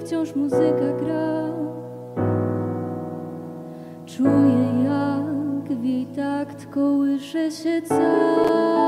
wciąż muzyka gra. Czuję, jak w jej takt kołysze się cały